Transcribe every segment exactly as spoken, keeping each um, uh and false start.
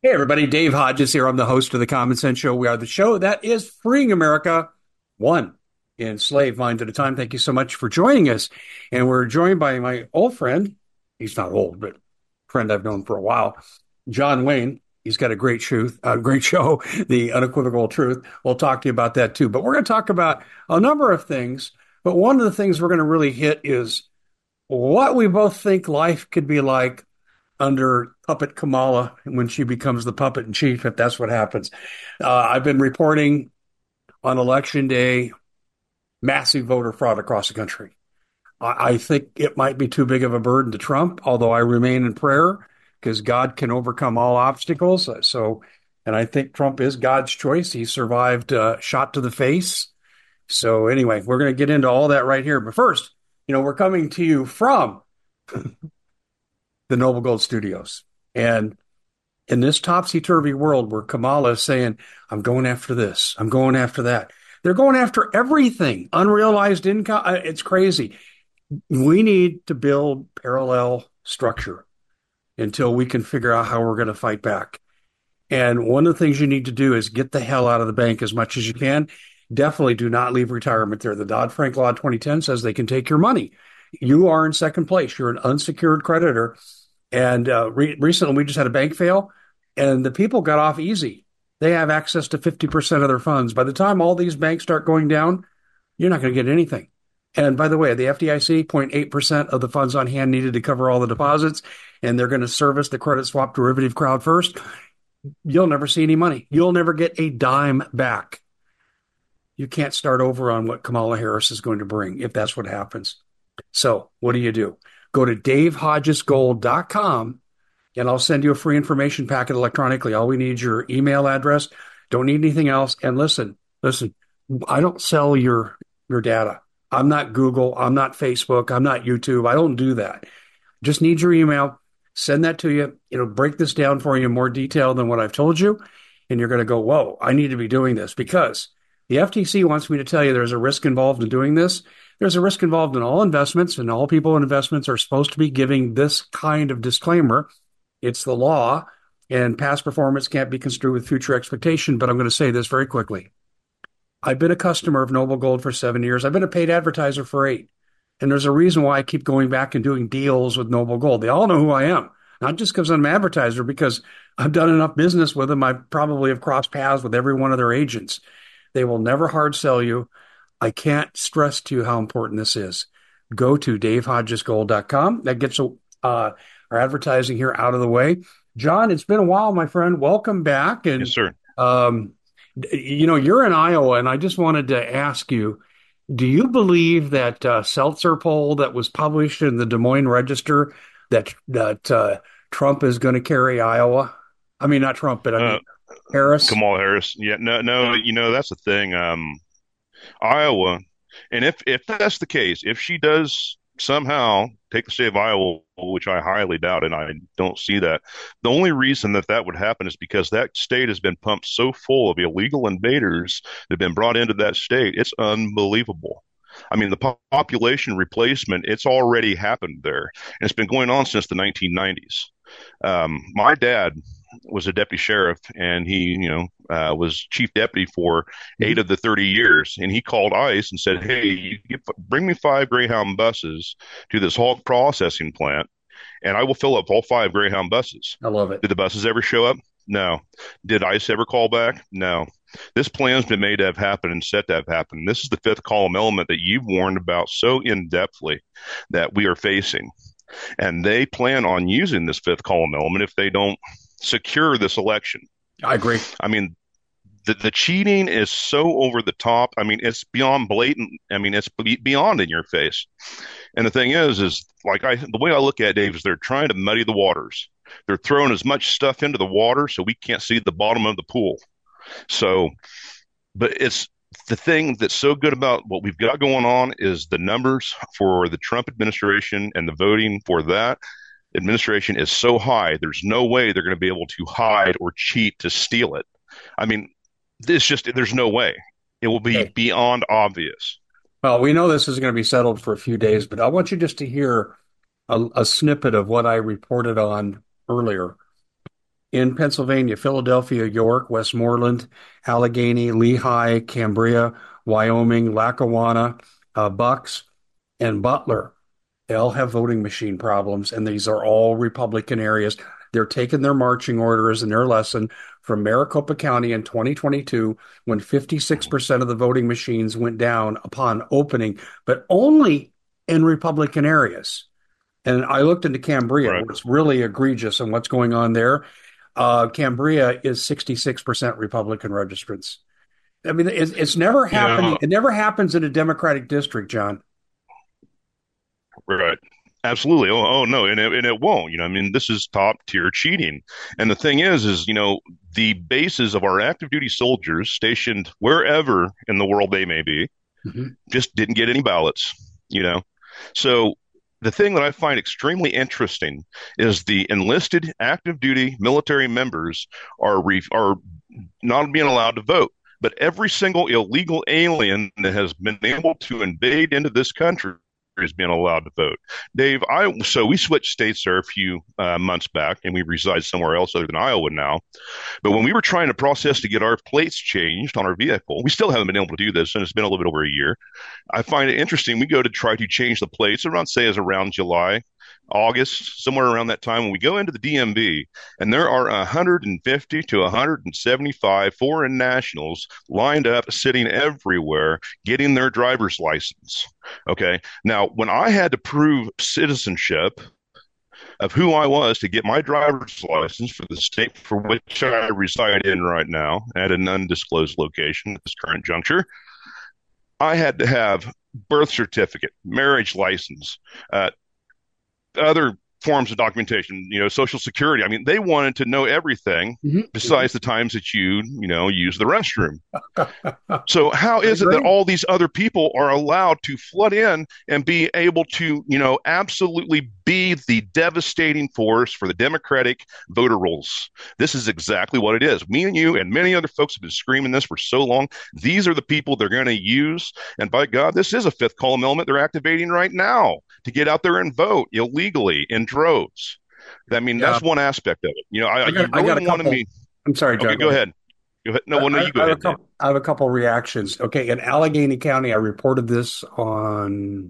Hey, everybody. Dave Hodges here. I'm the host of the Common Sense Show. We are the show that is freeing America one enslaved mind at a time. Thank you so much for joining us. And we're joined by my old friend. He's not old, but friend I've known for a while, John Wayne. He's got a great truth, a great show, The Unequivocal Truth. We'll talk to you about that too. But we're going to talk about a number of things. But one of the things we're going to really hit is what we both think life could be like under puppet Kamala when she becomes the puppet in chief, if that's what happens. Uh, I've been reporting on election day, massive voter fraud across the country. I, I think it might be too big of a burden to Trump, although I remain in prayer because God can overcome all obstacles. So, and I think Trump is God's choice. He survived a shot to the face. So anyway, we're going to get into all that right here. But first, you know, we're coming to you from the Noble Gold Studios. And in this topsy-turvy world where Kamala is saying, I'm going after this, I'm going after that, they're going after everything, unrealized income. It's crazy. We need to build parallel structure until we can figure out how we're going to fight back. And one of the things you need to do is get the hell out of the bank as much as you can. Definitely do not leave retirement there. The Dodd-Frank Law twenty ten says they can take your money. You are in second place. You're an unsecured creditor. And uh, re- recently we just had a bank fail, and the people got off easy. They have access to fifty percent of their funds. By the time all these banks start going down, you're not going to get anything. And by the way, the F D I C, zero point eight percent of the funds on hand needed to cover all the deposits, and they're going to service the credit swap derivative crowd first. You'll never see any money. You'll never get a dime back. You can't start over on what Kamala Harris is going to bring if that's what happens. So what do you do? Go to dave hodges gold dot com, and I'll send you a free information packet electronically. All we need is your email address. Don't need anything else. And listen, listen, I don't sell your, your data. I'm not Google. I'm not Facebook. I'm not YouTube. I don't do that. Just need your email. Send that to you. It'll break this down for you in more detail than what I've told you. And you're going to go, whoa, I need to be doing this because the F T C wants me to tell you there's a risk involved in doing this. There's a risk involved in all investments, and all people in investments are supposed to be giving this kind of disclaimer. It's the law, and past performance can't be construed with future expectation. But I'm going to say this very quickly. I've been a customer of Noble Gold for seven years. I've been a paid advertiser for eight. And there's a reason why I keep going back and doing deals with Noble Gold. They all know who I am, not just because I'm an advertiser, because I've done enough business with them. I probably have crossed paths with every one of their agents. They will never hard sell you. I can't stress to you how important this is. Go to dave hodges gold dot com. That gets uh, our advertising here out of the way. John, it's been a while, my friend. Welcome back. And Yes, sir. um, you know, you're in Iowa, and I just wanted to ask you, do you believe that uh, Seltzer poll that was published in the Des Moines Register that that uh, Trump is going to carry Iowa? I mean, not Trump, but I Uh, mean Harris. Kamala Harris. Yeah, no, no, you know, that's the thing. Um, Iowa, and if if that's the case, if she does somehow take the state of Iowa, which I highly doubt, and I don't see that, the only reason that that would happen is because that state has been pumped so full of illegal invaders that have been brought into that state. It's unbelievable. I mean, the po- population replacement, it's already happened there, and it's been going on since the nineteen nineties. Um, my dad was a deputy sheriff, and he, you know, uh, was chief deputy for eight of the thirty years. And he called ICE and said, "Hey, you get, bring me five Greyhound buses to this hog processing plant, and I will fill up all five Greyhound buses." I love it. Did the buses ever show up? No. Did ICE ever call back? No. This plan's been made to have happened and set to have happened. This is the fifth column element that you've warned about so in-depthly that we are facing. And they plan on using this fifth column element if they don't secure this election. I agree. I mean, the the cheating is so over the top. I mean, it's beyond blatant. I mean, it's be- beyond in your face. And the thing is, is like I, the way I look at it, Dave, is they're trying to muddy the waters. They're throwing as much stuff into the water so we can't see the bottom of the pool. So, but it's the thing that's so good about what we've got going on is the numbers for the Trump administration and the voting for that administration is so high. There's no way they're going to be able to hide or cheat to steal it. I mean, it's just, there's no way. It will be Okay. beyond obvious. Well, we know this is going to be settled for a few days, but I want you just to hear a, a snippet of what I reported on earlier. in Pennsylvania, Philadelphia, York, Westmoreland, Allegheny, Lehigh, Cambria, Wyoming, Lackawanna, uh, Bucks, and Butler. They all have voting machine problems, and these are all Republican areas. They're taking their marching orders and their lesson from Maricopa County in twenty twenty-two when fifty-six percent of the voting machines went down upon opening, but only in Republican areas. And I looked into Cambria, Right. where it's really egregious and what's going on there. Uh, Cambria is sixty-six percent Republican registrants. I mean, it's, it's never happening. Yeah. It never happens in a Democratic district, John. Right. Absolutely. Oh, oh no, and it, and it won't. You know, I mean, this is top tier cheating. And the thing is, is you know, the bases of our active duty soldiers stationed wherever in the world they may be Mm-hmm. just didn't get any ballots. You know, so the thing that I find extremely interesting is the enlisted active duty military members are re- are not being allowed to vote. But every single illegal alien that has been able to invade into this country is being allowed to vote. Dave, I so we switched states there a few uh, months back, and we reside somewhere else other than Iowa now. But when we were trying to process to get our plates changed on our vehicle, we still haven't been able to do this, and it's been a little bit over a year. I find it interesting. We go to try to change the plates around, say, as around July, August, somewhere around that time, when we go into the D M V, and there are one hundred fifty to one hundred seventy-five foreign nationals lined up, sitting everywhere, getting their driver's license. Okay. Now, when I had to prove citizenship of who I was to get my driver's license for the state for which I reside in right now at an undisclosed location at this current juncture, I had to have birth certificate, marriage license, uh, other forms of documentation, you know, social security. I mean, they wanted to know everything Mm-hmm. besides the times that you, you know, use the restroom. So how I is it that agree. all these other people are allowed to flood in and be able to, you know, absolutely be the devastating force for the Democratic voter rolls? This is exactly what it is. Me and you and many other folks have been screaming this for so long. These are the people they're going to use. And by God, this is a fifth column element they're activating right now to get out there and vote illegally in droves. I mean, Yeah, that's one aspect of it. You know, I, I got you I got a really want to couple. be, I'm sorry, okay, John. Go go ahead. ahead. Go ahead. No, I, well, no, I you go I have a ahead, Dave. couple. I have a couple reactions. Okay, in Allegheny County, I reported this on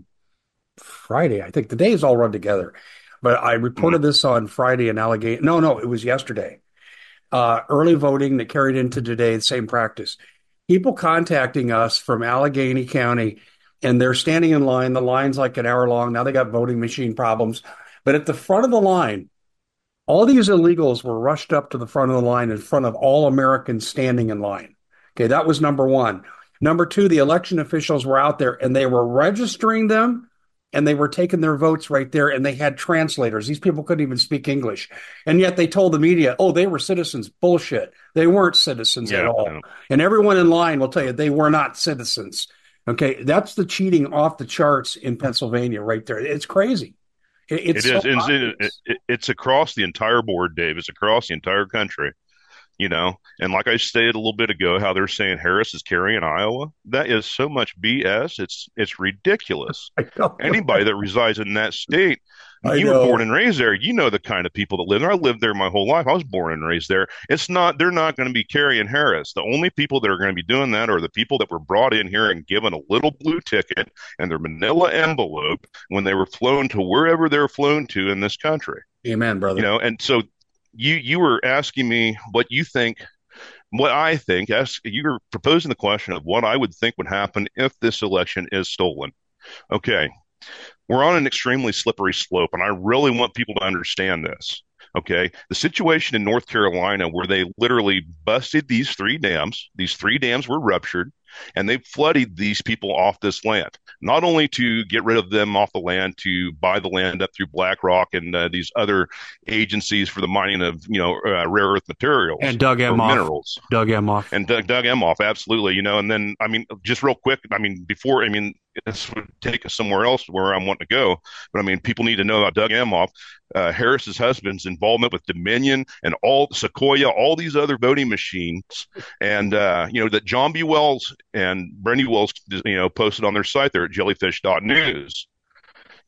Friday. I think the days all run together, but I Mhm. reported this on Friday in Allegheny. No, no, it was yesterday. Uh, early voting that carried into today, the same practice. People contacting us from Allegheny County, and they're standing in line. The line's like an hour long. Now they got voting machine problems, but at the front of the line, all these illegals were rushed up to the front of the line in front of all Americans standing in line. Okay, that was number one. Number two, the election officials were out there and they were registering them and they were taking their votes right there and they had translators. These people couldn't even speak English. And yet they told the media, oh, they were citizens. Bullshit. They weren't citizens at Yeah. all. No. And everyone in line will tell you they were not citizens. Okay, that's the cheating off the charts in Pennsylvania right there. It's crazy. It- It It's is. so It's, it, obvious. it, it's across the entire board, Dave. It's across the entire country, you know. And like I stated a little bit ago, how they're saying Harris is carrying Iowa. That is so much B S. It's it's ridiculous. I know. Anybody that resides in that state, I mean, I you were born know. and raised there. You know the kind of people that live there. I lived there my whole life. I was born and raised there. It's not, they're not going to be carrying Harris. The only people that are going to be doing that are the people that were brought in here and given a little blue ticket and their manila envelope when they were flown to wherever they're flown to in this country. Amen, You brother. know, and so you you were asking me what you think, what I think. Ask, you were proposing the question of what I would think would happen if this election is stolen. Okay, we're on an extremely slippery slope, and I really want people to understand this. Okay. The situation in North Carolina, where they literally busted these three dams, these three dams were ruptured, and they flooded these people off this land, not only to get rid of them off the land, to buy the land up through BlackRock and uh, these other agencies for the mining of, you know, uh, rare earth materials And Doug or Emhoff. minerals. Doug Emhoff. And Doug, Doug Emhoff, absolutely, you know. And then, I mean, just real quick, I mean, before, I mean, this would take us somewhere else where I'm wanting to go, but I mean, people need to know about Doug Emhoff, uh, Harris's husband's involvement with Dominion and all Sequoia, all these other voting machines, and uh, you know that John B. Wells and Brandy Wells, you know, posted on their site there at jellyfish dot news.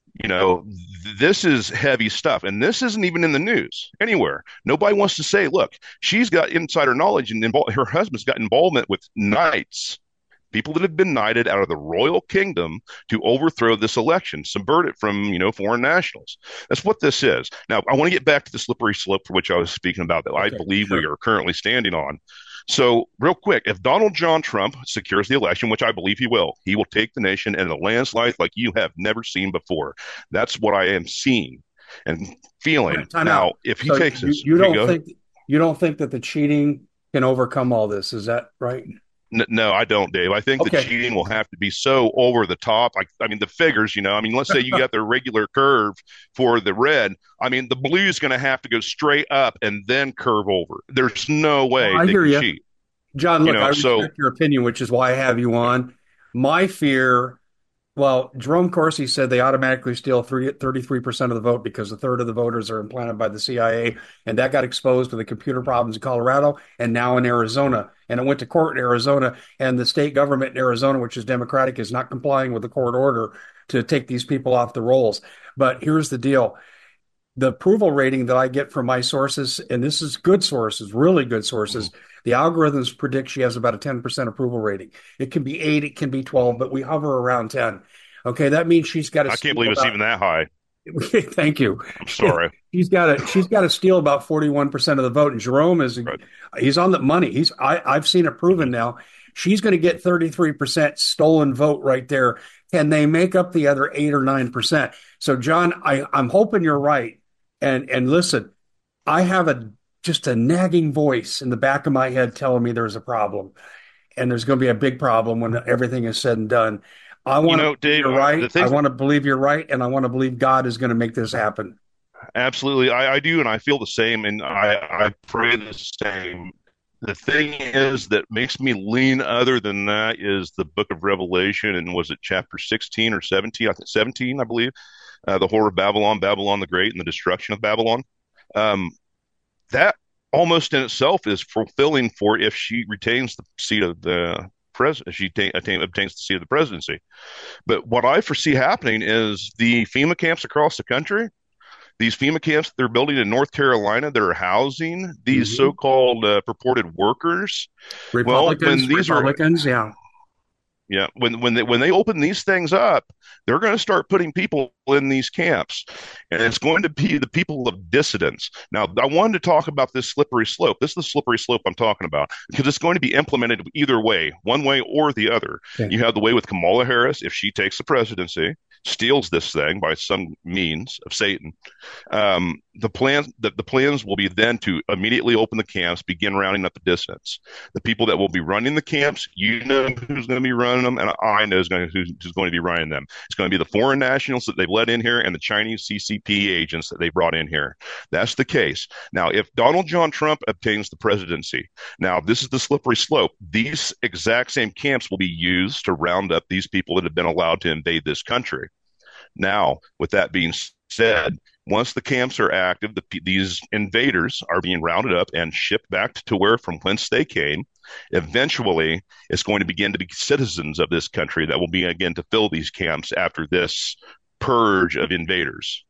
You know, th- this is heavy stuff. And this isn't even in the news anywhere. Nobody wants to say, look, she's got insider knowledge and invol- her husband's got involvement with knights, people that have been knighted out of the royal kingdom to overthrow this election, subvert it from, you know, foreign nationals. That's what this is. Now, I want to get back to the slippery slope for which I was speaking about that I Okay, believe we sure. are currently standing on. So, real quick, if Donald John Trump secures the election, which I believe he will, he will take the nation in a landslide like you have never seen before. That's what I am seeing and All feeling. right, time Now, out. if he So takes you, this, you you don't go. think you don't think that the cheating can overcome all this? Is that right? N- No, I don't, Dave. I think the Okay. cheating will have to be so over the top. Like, I mean, the figures, you know, I mean, let's say you got the regular curve for the red. I mean, the blue is going to have to go straight up and then curve over. There's no Well, way I they hear can you. cheat, John, you look, I know. So, respect your opinion, which is why I have you on. My fear, well, Jerome Corsi said they automatically steal three, thirty-three percent of the vote because a third of the voters are implanted by the C I A. And that got exposed to the computer problems in Colorado and now in Arizona. And it went to court in Arizona. And the state government in Arizona, which is Democratic, is not complying with the court order to take these people off the rolls. But here's the deal. The approval rating that I get from my sources, and this is good sources, really good sources, the algorithms predict she has about a ten percent approval rating. It can be eight, it can be twelve, but we hover around ten. Okay, that means she's got to I can't steal believe it's about, even that high. thank you. I'm sorry. She's got to she's got to steal about forty-one percent of the vote. And Jerome is Right. he's on the money. He's I, I've seen it proven Mhm. now. She's going to get thirty-three percent stolen vote right there. Can they make up the other eight or nine percent? So John, I, I'm hoping you're right. And and listen, I have a just a nagging voice in the back of my head telling me there's a problem. And there's going to be a big problem when everything is said and done. I You want to know, believe Dave, you're the right. I things want to believe you're right. And I want to believe God is going to make this happen. absolutely, I, I do, and I feel the same, and I, I pray the same. The thing is that makes me lean other than that is the book of Revelation, and was it chapter sixteen or seventeen? I think seventeen, I believe. Uh, the horror of Babylon, Babylon the Great, and the destruction of Babylon. Um, that almost in itself is fulfilling for if she retains the seat of the president, she ta- attain, obtains the seat of the presidency. But what I foresee happening is the FEMA camps across the country, these FEMA camps they're building in North Carolina that are housing these Mm-hmm. so-called uh, purported workers. Well, when Republicans, these are Republicans, yeah. yeah, when when they when they open these things up, they're going to start putting people in these camps, and it's going to be the people of dissidence. Now, I wanted to talk about this slippery slope. This is the slippery slope I'm talking about because it's going to be implemented either way, one way or the other. Okay. You have the way with Kamala Harris if she takes the presidency, steals this thing by some means of Satan. Um, the plan the, the plans will be then to immediately open the camps, begin rounding up the dissidents. The people that will be running the camps, you know who's going to be running them, and I know who's going to, who's, who's going to be running them. It's going to be the foreign nationals that they've let in here and the Chinese C C P agents that they brought in here. That's the case. Now, if Donald John Trump obtains the presidency, now this is the slippery slope. These exact same camps will be used to round up these people that have been allowed to invade this country. Now, with that being said, once the camps are active, the, these invaders are being rounded up and shipped back to where from whence they came. Eventually, it's going to begin to be citizens of this country that will be again to fill these camps after this purge of invaders.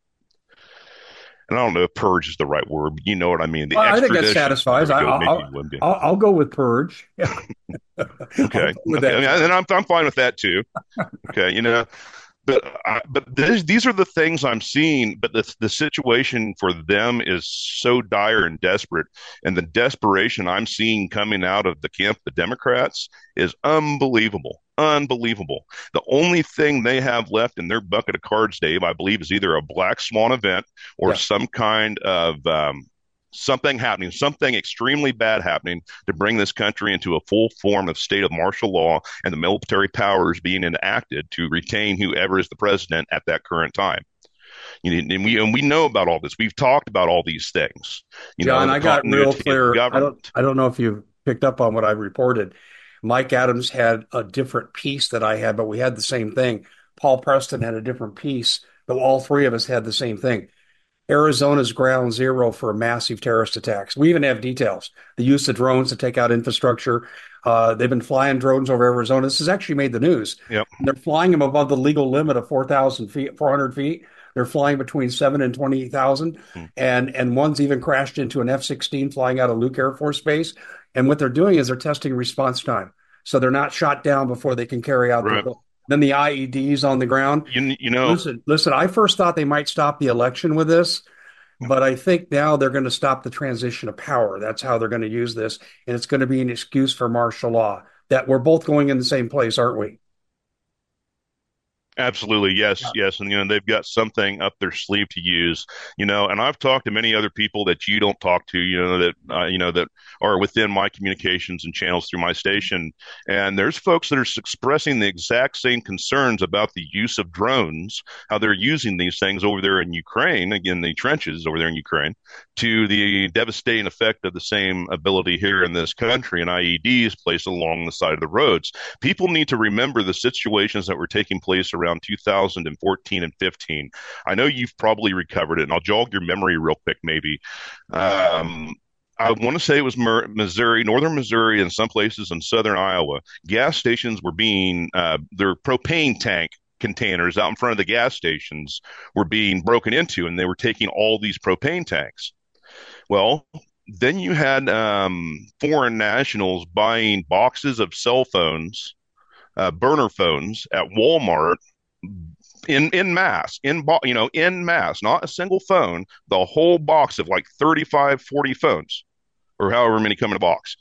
And I don't know if purge is the right word, but you know what I mean. The Well, I think that extradition. There satisfies. we I, go. Maybe I'll, you wouldn't. I'll, I'll go with purge. Yeah. I'll Okay. go with Okay. I that. mean, and I'm I'm fine with that too. Okay. You know, but I, but these these are the things I'm seeing. But the the situation for them is so dire and desperate, and the desperation I'm seeing coming out of the camp, the Democrats, is unbelievable, unbelievable. The only thing they have left in their bucket of cards, Dave, I believe, is either a black swan event or Yeah. some kind of um, something happening, something extremely bad happening to bring this country into a full form of state of martial law and the military powers being enacted to retain whoever is the president at that current time. You know, and we and we know about all this. We've talked about all these things. You know, John, the I got real continuity of the clear. I don't government. I don't know if you picked up on what I reported. Mike Adams had a different piece that I had, but we had the same thing. Paul Preston had a different piece, but all three of us had the same thing. Arizona's ground zero for massive terrorist attacks. We even have details. The use of drones to take out infrastructure. Uh, they've been flying drones over Arizona. This has actually made the news. Yep. They're flying them above the legal limit of four thousand feet, four hundred feet. They're flying between seven and twenty thousand. Hmm. And, and one's even crashed into an F sixteen flying out of Luke Air Force Base. And what they're doing is they're testing response time. So they're not shot down before they can carry out Right. the. Then the I E Ds on the ground. You, you know, Listen, listen. I first thought they might stop the election with this, but I think now they're going to stop the transition of power. That's how they're going to use this, and it's going to be an excuse for martial law. That we're both going in the same place, aren't we? absolutely, yes, yes, and you know they've got something up their sleeve to use, you know. And I've talked to many other people that you don't talk to, you know, that uh, you know that are within my communications and channels through my station. And there's folks that are expressing the exact same concerns about the use of drones, how they're using these things over there in Ukraine, again, the trenches over there in Ukraine, to the devastating effect of the same ability here in this country and I E Ds placed along the side of the roads. People need to remember the situations that were taking place around two thousand fourteen and fifteen. I know you've probably recovered it, and I'll jog your memory real quick, maybe. Um, I want to say it was Missouri, northern Missouri, and some places in southern Iowa. Gas stations were being, uh, their propane tank containers out in front of the gas stations were being broken into, and they were taking all these propane tanks. Well, then you had um, foreign nationals buying boxes of cell phones, uh, burner phones at Walmart in in mass, in bo- you know, in mass, not a single phone, the whole box of like thirty-five, forty phones or however many come in a box.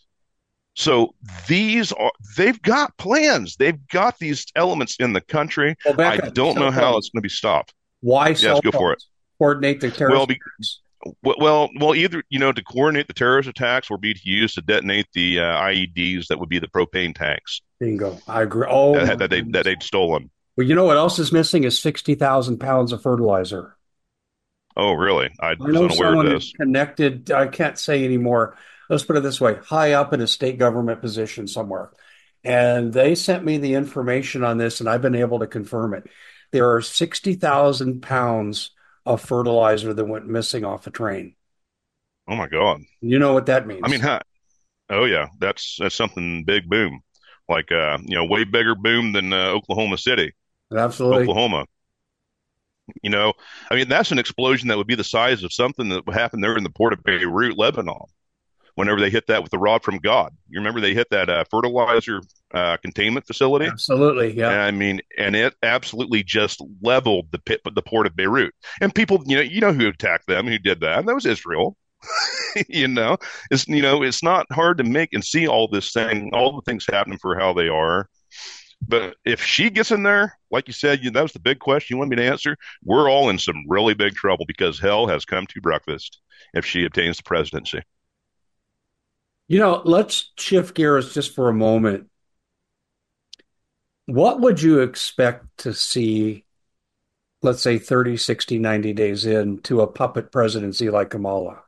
So these are, they've got plans. They've got these elements in the country. Well, I back up. don't Cell know how phones. it's going to be stopped. Why Yes, cell go for it. phones? Coordinate the Well, terrorist be, attacks. well, well, either, you know, to coordinate the terrorist attacks or be used to detonate the uh, I E Ds that would be the propane tanks Bingo. I agree. Oh, my that, that they that goodness. they'd stolen. Well, you know what else is missing is sixty thousand pounds of fertilizer. Oh, really? I I was know unaware of someone this. connected, I can't say anymore. Let's put it this way, high up in a state government position somewhere. And they sent me the information on this, and I've been able to confirm it. There are sixty thousand pounds of fertilizer that went missing off a train. Oh my God. You know what that I mean, means. huh? Oh yeah, that's that's something big boom, like uh, you know, way bigger boom than uh, Oklahoma City, Absolutely. Oklahoma. You know, I mean, that's an explosion that would be the size of something that would happen there in the port of Beirut, Lebanon. Whenever they hit that with the rod from God, you remember they hit that uh, fertilizer uh, containment facility. Absolutely. And Yeah. I mean, and it absolutely just leveled the pit, the port of Beirut. And people, you know, you know who attacked them, who did that, and that was Israel. You know, it's you know, it's not hard to make and see all this thing, all the things happening for how they are. But if she gets in there, like you said, you, that was the big question you want me to answer. We're all in some really big trouble because hell has come to breakfast if she obtains the presidency. You know, let's shift gears just for a moment. What would you expect to see, let's say thirty, sixty, ninety days into a puppet presidency like Kamala?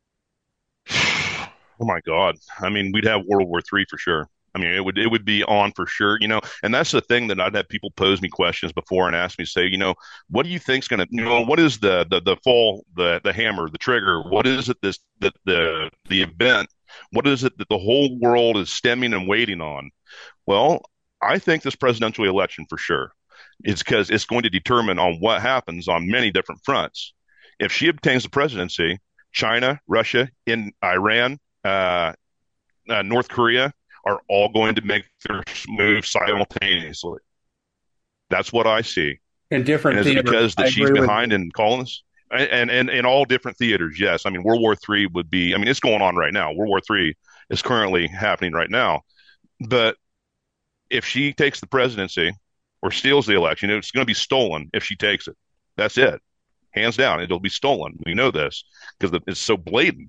Oh my God. I mean, we'd have World War Three for sure. I mean, it would it would be on for sure, you know. And that's the thing that I'd have people pose me questions before and ask me, say, you know, what do you think's going to, you know, what is the the the fall, the the hammer, the trigger? What is it this the the the event? What is it that the whole world is stemming and waiting on? Well, I think this presidential election for sure. It's because it's going to determine on what happens on many different fronts. If she obtains the presidency, China, Russia, in Iran, uh, uh, North Korea are all going to make their move simultaneously. That's what I see. In And different is it theaters. because I that she's agree with behind you. in calling this? And and in all different theaters, yes. I mean, World War Three would be. I mean, it's going on right now. World War Three is currently happening right now. But if she takes the presidency or steals the election, it's going to be stolen if she takes it. That's it, hands down. It'll be stolen. We know this because it's so blatant.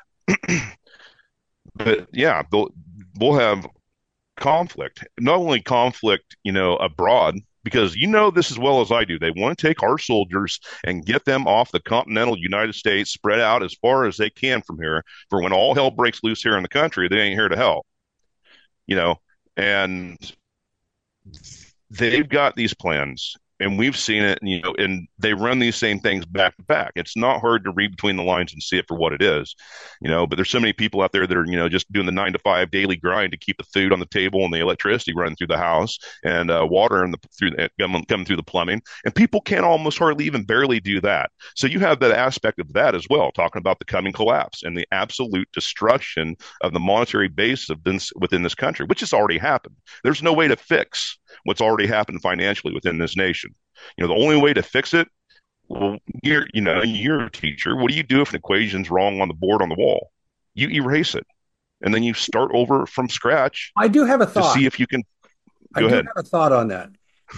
But yeah, they'll, we'll have conflict. Not only conflict, you know, abroad, because you know this as well as I do. They want to take our soldiers and get them off the continental United States, spread out as far as they can from here. For when all hell breaks loose here in the country, they ain't here to help. You know, and they've got these plans. and we've seen it, you know, and they run these same things back to back. It's not hard to read between the lines and see it for what it is, you know, but there's so many people out there that are, you know, just doing the nine to five daily grind to keep the food on the table and the electricity running through the house and uh, water and the through the, coming, coming through the plumbing. And people can't almost hardly even barely do that. So you have that aspect of that as well, talking about the coming collapse and the absolute destruction of the monetary base of this, within this country, which has already happened. There's no way to fix what's already happened financially within this nation. You know, the only way to fix it, well, you're, you know, you're a teacher. What do you do if an equation's wrong on the board on the wall? You erase it, and then you start over from scratch. I do have a to thought. see if you can. I Go do ahead. have a thought on that.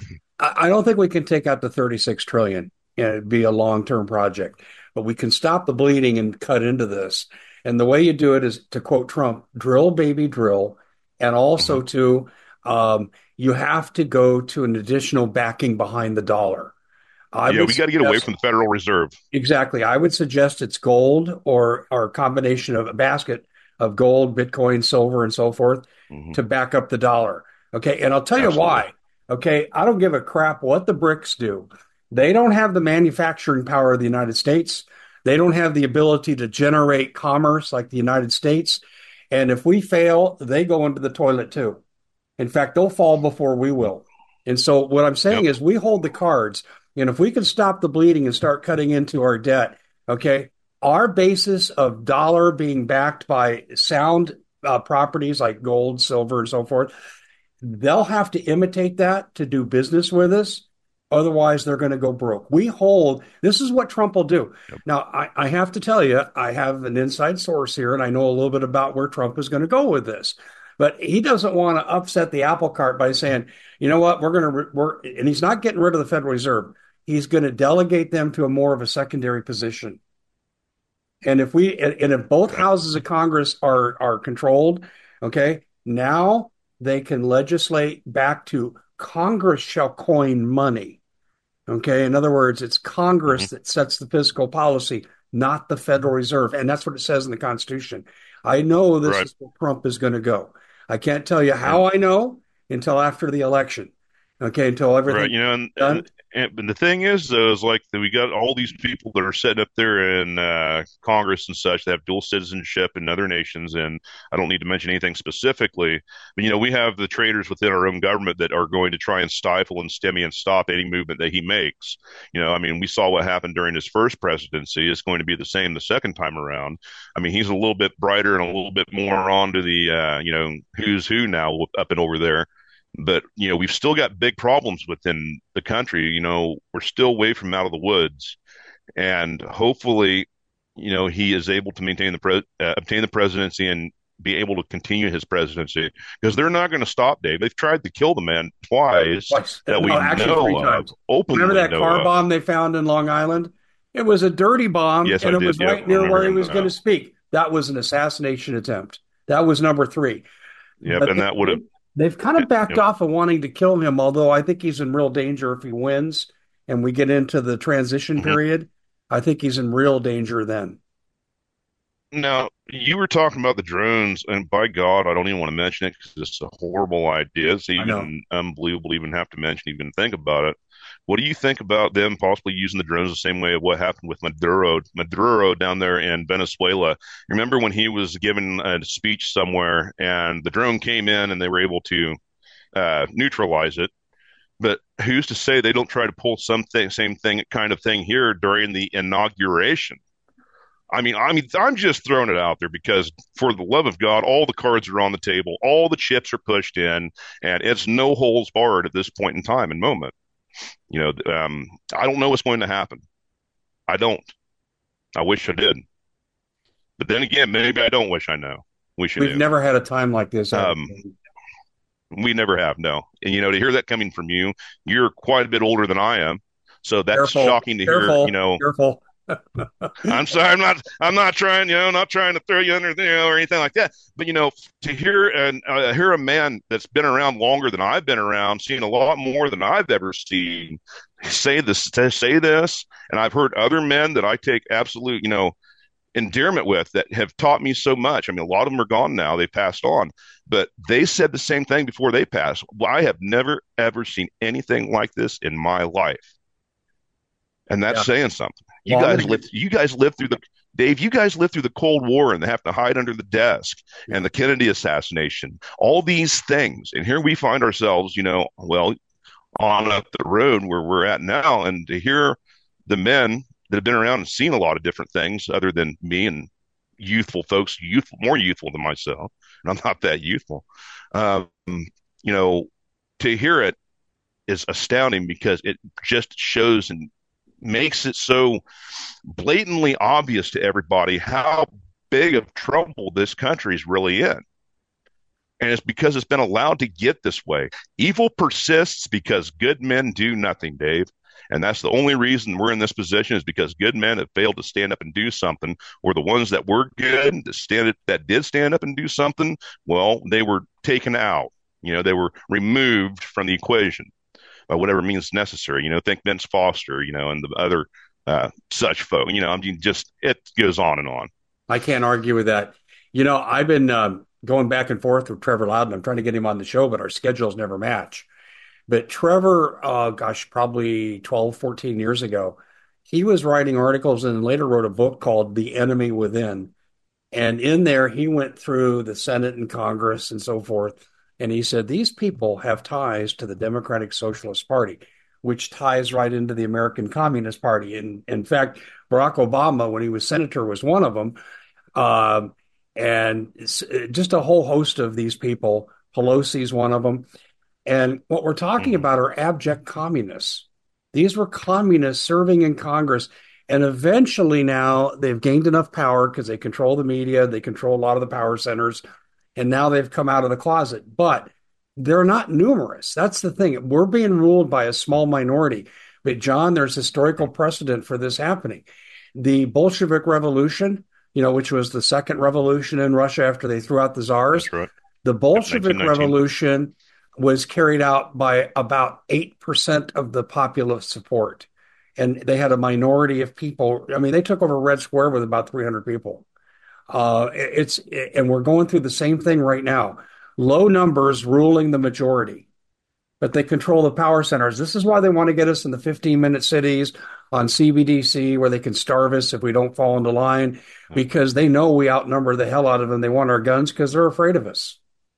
I, I don't think we can take out the thirty-six trillion and it'd be a long-term project, but we can stop the bleeding and cut into this. And the way you do it is, to quote Trump, drill, baby, drill. And also Mhm. to, um, you have to go to an additional backing behind the dollar. I Yeah, would we got to get away suggest, from the Federal Reserve. exactly. I would suggest it's gold or, or a combination of a basket of gold, Bitcoin, silver, and so forth Hmm. to back up the dollar. Okay. And I'll tell you Absolutely. why. Okay. I don't give a crap what the BRICS do. They don't have the manufacturing power of the United States. They don't have the ability to generate commerce like the United States. And if we fail, they go into the toilet too. In fact, they'll fall before we will. And so what I'm saying Yep. is we hold the cards. And if we can stop the bleeding and start cutting into our debt, okay, our basis of dollar being backed by sound uh, properties like gold, silver, and so forth, they'll have to imitate that to do business with us. Otherwise, they're going to go broke. We hold, this is what Trump will do. Yep. Now, I, I have to tell you, I have an inside source here, and I know a little bit about where Trump is going to go with this. But he doesn't want to upset the apple cart by saying, you know what, we're going to, we're, and he's not getting rid of the Federal Reserve. He's going to delegate them to a more of a secondary position. And if we, and if both Right. houses of Congress are are controlled, okay, now they can legislate back to Congress shall coin money. Okay, in other words, it's Hmm. Congress that sets the fiscal policy, not the Federal Reserve, and that's what it says in the Constitution. I know this Right. is where Trump is going to go. I can't tell you And how I know until after the election. Okay, until right. everything's You know, and, and done. and and the thing is, though, is like that we got all these people that are sitting up there in uh, Congress and such that have dual citizenship in other nations, and I don't need to mention anything specifically, but you know, we have the traitors within our own government that are going to try and stifle and stemmy and stop any movement that he makes. You know, I mean, we saw what happened during his first presidency. It's going to be the same the second time around. I mean, he's a little bit brighter and a little bit more onto the uh, you know, who's who now up and over there. But, you know, we've still got big problems within the country. You know, we're still way from out of the woods. And hopefully, you know, he is able to maintain the pre- uh, obtain the presidency and be able to continue his presidency because they're not going to stop Dave. They've tried to kill the man twice Twice. that we No, actually three know of, times. Remember openly that know car of. bomb they found in Long Island? It was a dirty bomb, Yes, and I it did. was Yep, right I near remember where he him. was going Uh, to speak. That was an assassination attempt. That was number three. yep, But and that would they, have. they've kind of backed Yep. off of wanting to kill him, although I think he's in real danger if he wins and we get into the transition Mhm. period. I think he's in real danger then. Now, you were talking about the drones, and by God, I don't even want to mention it because it's a horrible idea. It's I know. even unbelievable to even have to mention, even think about it. What do you think about them possibly using the drones the same way of what happened with Maduro, Maduro down there in Venezuela? Remember when he was giving a speech somewhere and the drone came in and they were able to uh, neutralize it? But who's to say they don't try to pull something, same thing, kind of thing here during the inauguration? I mean, I mean, I'm just throwing it out there because, for the love of God, all the cards are on the table, all the chips are pushed in, and it's no holes barred at this point in time and moment. You know, um, I don't know what's going to happen. I don't. I wish I did, but then again, maybe I don't wish I know. Wish I We've knew. never had a time like this ever. Um, we never have, no. And you know, to hear that coming from you, you're quite a bit older than I am, so that's Careful, shocking to hear. You careful, know, careful. I'm sorry. I'm not. I'm not trying. You know, not trying to throw you under, you know, or anything like that. But you know, to hear and uh, hear a man that's been around longer than I've been around, seen a lot more than I've ever seen, say this, to say this, and I've heard other men that I take absolute, you know, endearment with that have taught me so much. I mean, a lot of them are gone now, they passed on, but they said the same thing before they passed. Well, I have never, ever seen anything like this in my life. And that's Yeah. saying something. You Well, I'm guys gonna lived, get, you guys lived through the, Dave, you guys lived through the Cold War and they have to hide under the desk yeah. and the Kennedy assassination, all these things. And here we find ourselves, you know, well, on up the road where we're at now. And to hear the men that have been around and seen a lot of different things other than me and youthful folks, youth, more youthful than myself, and I'm not that youthful, um, you know, to hear it is astounding because it just shows and makes it so blatantly obvious to everybody how big of trouble this country is really in. And it's because it's been allowed to get this way. Evil persists because good men do nothing, Dave. And that's the only reason we're in this position is because good men have failed to stand up and do something. Or the ones that were good, that, stand, that did stand up and do something, well, they were taken out. You know, they were removed from the equation by whatever means necessary. You know, think Vince Foster, you know, and the other uh, such folk. You know, I mean, just it goes on and on. I can't argue with that. You know, I've been um, going back and forth with Trevor Loudon. I'm trying to get him on the show, but our schedules never match. But Trevor, uh, gosh, probably twelve, fourteen years ago, he was writing articles and later wrote a book called The Enemy Within. And in there, he went through the Senate and Congress and so forth. And he said, these people have ties to the Democratic Socialist Party, which ties right into the American Communist Party. And in fact, Barack Obama, when he was senator, was one of them. Um, and just a whole host of these people. Pelosi's one of them. And what we're talking Mm-hmm. about are abject communists. These were communists serving in Congress. And eventually now they've gained enough power because they control the media, they control a lot of the power centers, and now they've come out of the closet. But they're not numerous. That's the thing. We're being ruled by a small minority. But, John, there's historical precedent for this happening. The Bolshevik Revolution, you know, which was the second revolution in Russia after they threw out the czars, That's right. the Yep, Bolshevik nineteen nineteen. Revolution was carried out by about eight percent of the popular support. And they had a minority of people. I mean, they took over Red Square with about three hundred people. Uh, it's and we're going through the same thing right now. Low numbers ruling the majority, but they control the power centers. This is why they want to get us in the fifteen-minute cities on C B D C where they can starve us if we don't fall into line, because they know we outnumber the hell out of them. They want our guns because they're afraid of us.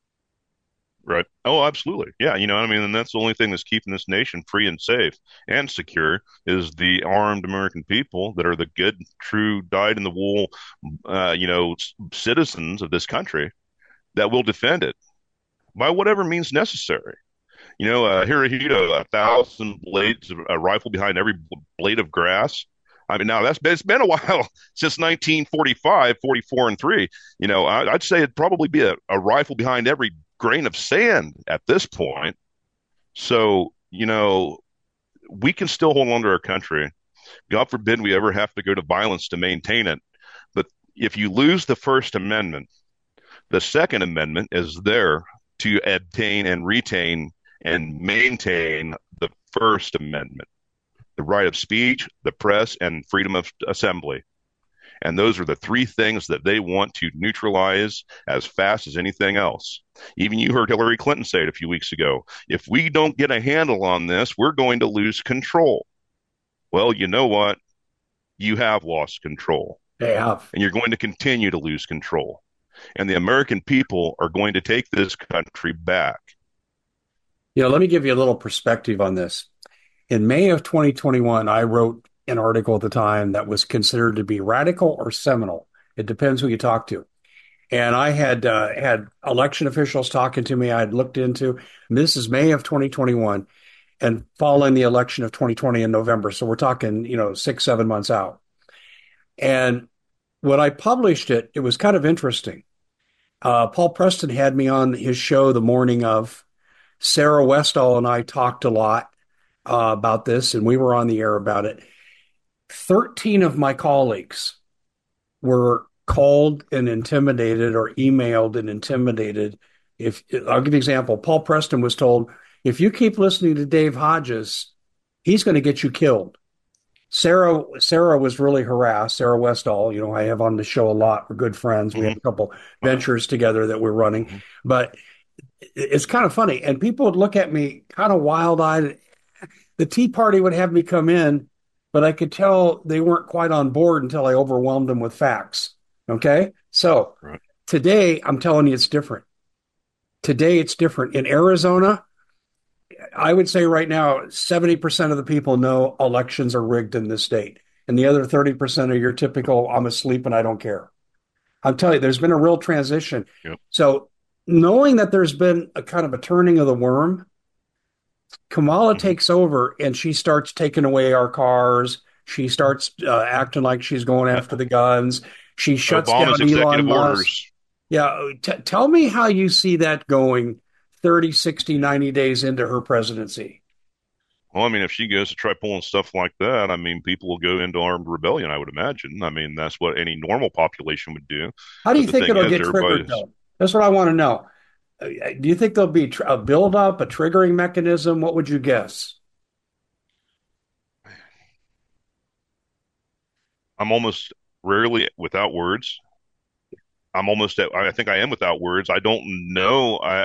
Right. Oh, absolutely. Yeah. You know, I mean, and that's the only thing that's keeping this nation free and safe and secure is the armed American people that are the good, true, dyed in the wool, uh, you know, c- citizens of this country that will defend it by whatever means necessary. You know, uh, Hirohito, a thousand blades of a rifle behind every b- blade of grass. I mean, now that's it's been a while since nineteen forty-five, forty-four, and three. You know, I, I'd say it'd probably be a, a rifle behind every grain of sand at this point. So, you know, we can still hold on to our country. God forbid we ever have to go to violence to maintain it. But if you lose the First Amendment, the Second Amendment is there to obtain and retain and maintain the First Amendment, the right of speech, the press, and freedom of assembly. And those are the three things that they want to neutralize as fast as anything else. Even you heard Hillary Clinton say it a few weeks ago. If we don't get a handle on this, we're going to lose control. Well, you know what? You have lost control, They have. and you're going to continue to lose control. And the American people are going to take this country back. You know, let me give you a little perspective on this. In May of twenty twenty-one, I wrote an article at the time that was considered to be radical or seminal. It depends who you talk to. And I had uh, had election officials talking to me. I had looked into, and this is May of twenty twenty-one, and following the election of twenty twenty in November. So we're talking, you know, six, seven months out. And when I published it, it was kind of interesting. Uh, Paul Preston had me on his show the morning of. Sarah Westall and I talked a lot uh, about this, and we were on the air about it. thirteen of my colleagues were called and intimidated or emailed and intimidated. If I'll give you an example, Paul Preston was told, if you keep listening to Dave Hodges, he's going to get you killed. Sarah Sarah was really harassed. Sarah Westall, you know, I have on the show a lot. We're good friends. We have Hmm. a couple Uh, ventures together that we're running, hmm. but it's kind of funny. And people would look at me kind of wild-eyed. The Tea Party would have me come in, but I could tell they weren't quite on board until I overwhelmed them with facts. Okay. So Right. today, I'm telling you, it's different. Today, it's different. In Arizona, I would say right now, seventy percent of the people know elections are rigged in this state. And the other thirty percent are your typical, I'm asleep and I don't care. I'm telling you, there's been a real transition. Yep. So knowing that there's been a kind of a turning of the worm, Kamala Hmm. takes over and she starts taking away our cars. She starts uh, acting like she's going after the guns. She shuts Obama's down Elon executive Musk. orders. Yeah, t- tell me how you see that going thirty, sixty, ninety days into her presidency. Well, I mean, if she goes to try pulling stuff like that, I mean, people will go into armed rebellion, I would imagine. I mean, that's what any normal population would do. How do you But the think thing it'll is, get triggered, everybody's, though? That's what I want to know. Uh, Do you think there'll be tr- a buildup, a triggering mechanism? What would you guess? I'm almost rarely without words. I'm almost at, I think I am without words. I don't know. I,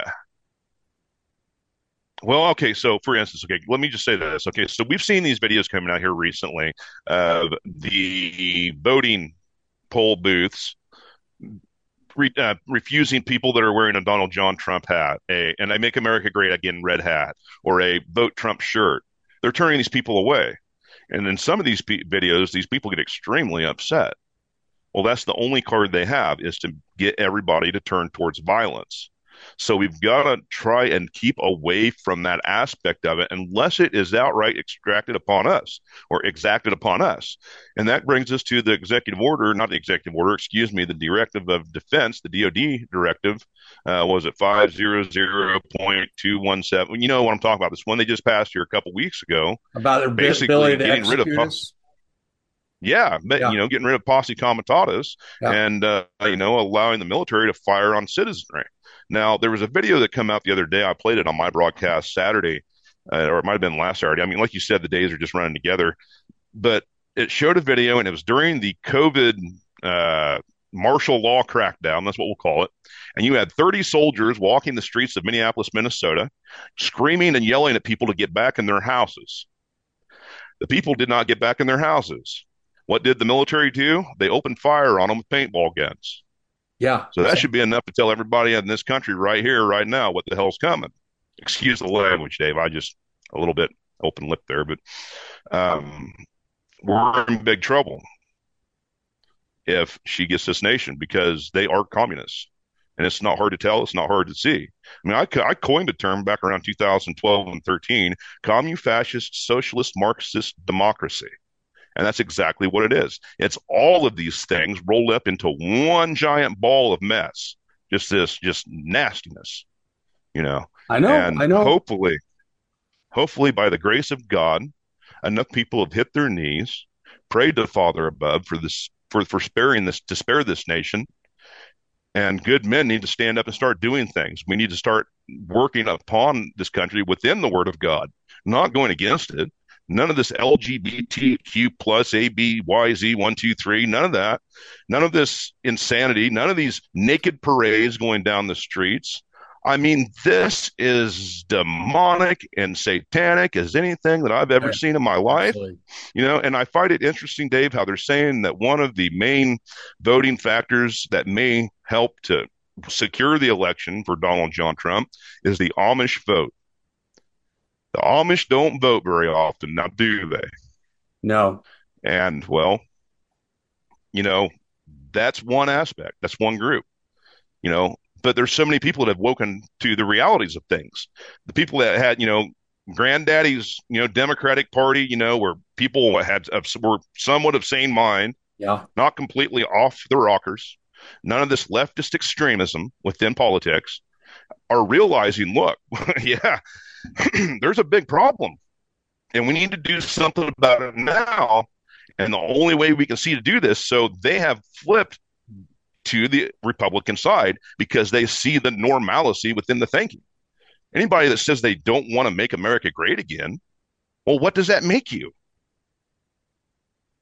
well, okay. So for instance, okay, let me just say this. Okay. So we've seen these videos coming out here recently of the voting poll booths re, uh, refusing people that are wearing a Donald John Trump hat, a and I Make America Great Again red hat, or a Vote Trump shirt. They're turning these people away. And in some of these pe- videos, these people get extremely upset. Well, that's the only card they have is to get everybody to turn towards violence. So we've got to try and keep away from that aspect of it unless it is outright extracted upon us or exacted upon us. And that brings us to the executive order, not the executive order, excuse me, the directive of defense, the D O D directive. Uh, was it five hundred point two one seven? You know what I'm talking about. This one they just passed here a couple weeks ago, About their ability basically to getting rid of execute us? yeah, Yeah, you know, getting rid of posse comitatus yeah. and uh, you know, allowing the military to fire on citizenry. Now, there was a video that came out the other day. I played it on my broadcast Saturday, uh, or it might have been last Saturday. I mean, like you said, the days are just running together. But it showed a video, and it was during the COVID uh, martial law crackdown. That's what we'll call it. And you had thirty soldiers walking the streets of Minneapolis, Minnesota, screaming and yelling at people to get back in their houses. The people did not get back in their houses. What did the military do? They opened fire on them with paintball guns. Yeah. So that So, should be enough to tell everybody in this country right here, right now, what the hell's coming. Excuse the language, Dave. I just a little bit open lip there, but um, we're in big trouble if she gets this nation because they are communists. And it's not hard to tell. It's not hard to see. I mean, I, I coined a term back around two thousand twelve and thirteen, commune fascist socialist Marxist democracy. And that's exactly what it is. It's all of these things rolled up into one giant ball of mess. Just this, just nastiness, you know. I know, And I know. hopefully, hopefully by the grace of God, enough people have hit their knees, prayed to Father above for this, for, for sparing this, to spare this nation. And good men need to stand up and start doing things. We need to start working upon this country within the word of God, not going against it. None of this L G B T Q plus A B Y Z one two three. None of that. None of this insanity. None of these naked parades going down the streets. I mean, this is demonic and satanic as anything that I've ever Yeah, seen in my life. absolutely. You know, and I find it interesting, Dave, how they're saying that one of the main voting factors that may help to secure the election for Donald John Trump is the Amish vote. The Amish don't vote very often, now do they? No, And well, you know, that's one aspect. That's one group, you know, but there's so many people that have woken to the realities of things. The people that had, you know, granddaddy's, you know, Democratic Party, you know, where people had were somewhat of sane mind, yeah, not completely off the rockers, none of this leftist extremism within politics, are realizing, look, yeah, there's a big problem and we need to do something about it now. And the only way we can see to do this, so they have flipped to the Republican side because they see the normalcy within the thinking. Anybody that says they don't want to make America great again, well, what does that make you?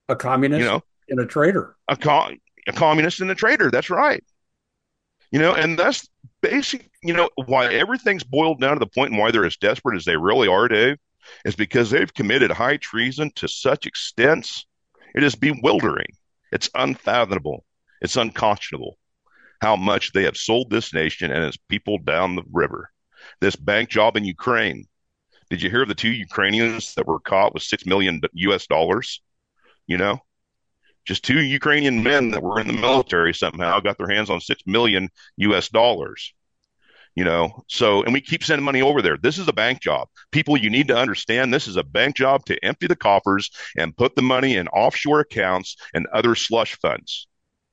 A You communist know, and a traitor. a, co- a communist and a traitor. That's right. You know, and that's basic, you know, why everything's boiled down to the point and why they're as desperate as they really are, Dave, is because they've committed high treason to such extents. It is bewildering. It's unfathomable. It's unconscionable how much they have sold this nation and its people down the river. This bank job in Ukraine. Did you hear of the two Ukrainians that were caught with six million U S dollars? You know, just two Ukrainian men that were in the military somehow got their hands on six million U S dollars. You know, so, and we keep sending money over there. This is a bank job. People, you need to understand this is a bank job to empty the coffers and put the money in offshore accounts and other slush funds.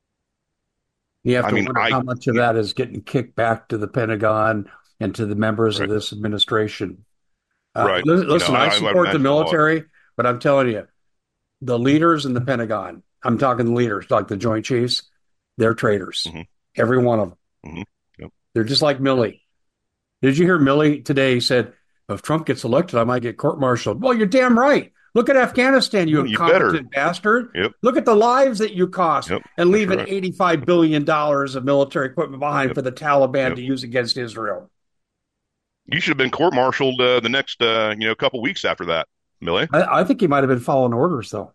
You have I to mean, wonder I, how much of that is getting kicked back to the Pentagon and to the members of right, this administration. Uh, right. li- You know, listen, I, I I would support the imagine a lot. military, but I'm telling you, the leaders in the Pentagon, I'm talking the leaders like the Joint Chiefs, they're traitors. Hmm. Every one of them. Hmm. Yep. They're just like Milley. Did you hear Milley today said, if Trump gets elected, I might get court-martialed. Well, you're damn right. Look at Afghanistan, you Well, you better. incompetent bastard. Yep. Look at the lives that you cost Yep. and That's leaving right. eighty-five billion dollars of military equipment behind Yep. for the Taliban Yep. to use against Israel. You should have been court-martialed uh, the next, uh, you know, couple weeks after that, Millie. I, I think he might have been following orders, though.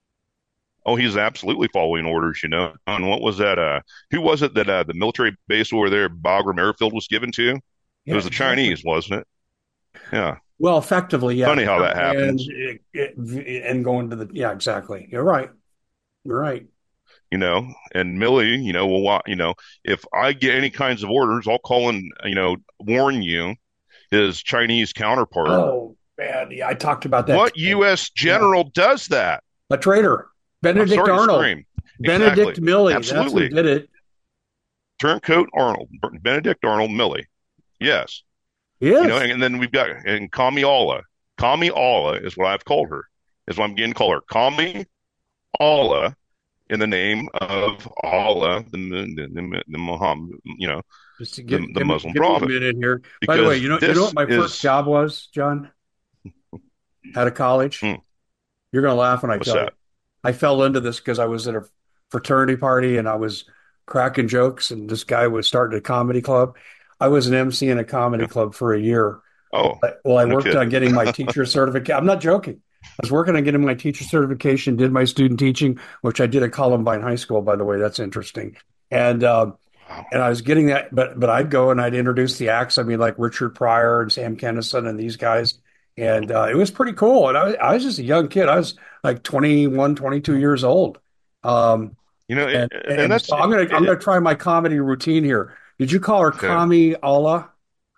Oh, he's absolutely following orders, you know. And what was that? Uh, who was it that uh, the military base over there, Bagram Airfield, was given to? It Yeah, was the exactly. Chinese, wasn't it? Yeah. Well, effectively, yeah. Funny how that And, happens, and going to the, yeah, exactly. You're right. You're right. you know. And Millie, you know, will wa- you know, if I get any kinds of orders, I'll call and, you know, warn you, his Chinese counterpart. Oh, man. Yeah, I talked about that What today. U S Yeah. general does that? A traitor. I'm Benedict sorry to Arnold. scream. Benedict Exactly. Milley. That's who Absolutely. did it. Turncoat Arnold, Benedict Arnold Milley. Yes. You know, Yes. and, and then we've got, and Kami Allah. Kami Allah is what I've called her, is what I'm getting to call her. Kami Allah in the name of Allah, the, the, the, the Muhammad, you know, Just to the, give, the give me Muslim give me a prophet. minute here. By the way, Because you know you know this what my first is, job was, John? Out of college. hmm, You're gonna laugh when I what's tell you. that? I fell into this because I was at a fraternity party and I was cracking jokes, and this guy was starting a comedy club. I was an M C in a comedy Yeah. club for a year. Oh, Well, I no worked on kidding. getting my teacher certificate. I'm not joking. I was working on getting my teacher certification, did my student teaching, which I did at Columbine High School, by the way. That's interesting. And um, Wow. and I was getting that, but but I'd go and I'd introduce the acts. I mean, like Richard Pryor and Sam Kinison and these guys, and uh, it was pretty cool. And I, I was just a young kid. I was like twenty-one, twenty-two years old. Um, You know, and and and that's, so I'm gonna I'm it, gonna try my comedy routine here. Did you call her okay. Kami Allah?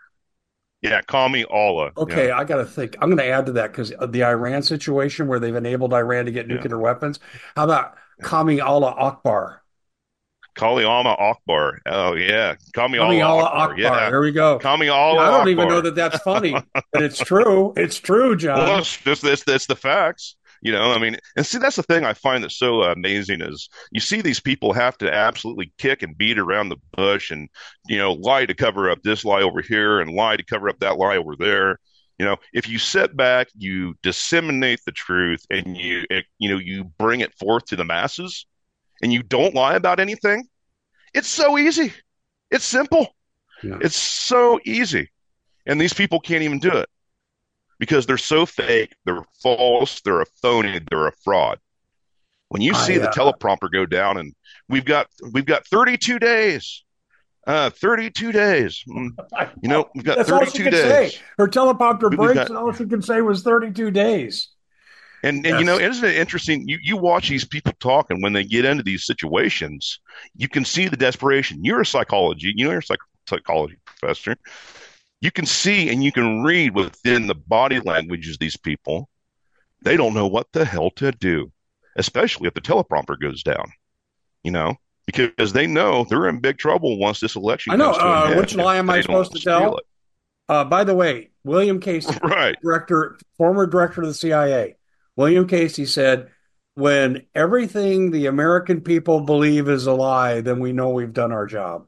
Yeah, Kami Allah. Yeah, Okay, I got to think. I'm going to add to that because the Iran situation where they've enabled Iran to get yeah, nuclear weapons. How about yeah. Kami Allah Akbar? Kali Allah Akbar. Oh, yeah. Kami Kami Allah Allah Akbar. Akbar. Yeah. There we go. Kami Yeah, I Allah don't even know Akbar. that that's funny, but it's true. It's true, Well, John. it's just this, that's the facts. You know, I mean, and see, that's the thing I find that's so amazing is you see these people have to absolutely kick and beat around the bush and, you know, lie to cover up this lie over here and lie to cover up that lie over there. You know, if you sit back, you disseminate the truth and you, it, you know, you bring it forth to the masses and you don't lie about anything, it's so easy. It's simple. Yeah. It's so easy. And these people can't even do it because they're so fake, they're false, they're a phony, they're a fraud. When you see I the uh, teleprompter go down and we've got we've got thirty-two days. Uh thirty-two days. Mm, I You know, know. we've got That's all she thirty-two could say. days. Her teleprompter We- We've breaks, got and all she could say was thirty-two days. and and you know, Yes. isn't it interesting? You you watch these people talk and when they get into these situations, you can see the desperation. You're a psychology, you know, you're a psych- psychology professor. You can see and you can read within the body languages of these people. They don't know what the hell to do, especially if the teleprompter goes down, you know, because they know they're in big trouble once this election I know. comes to an Uh, end which if lie am I they supposed don't to steal tell? it. Uh, by the way, William Casey, Right. director, former director of the C I A, William Casey said, "When everything the American people believe is a lie, then we know we've done our job."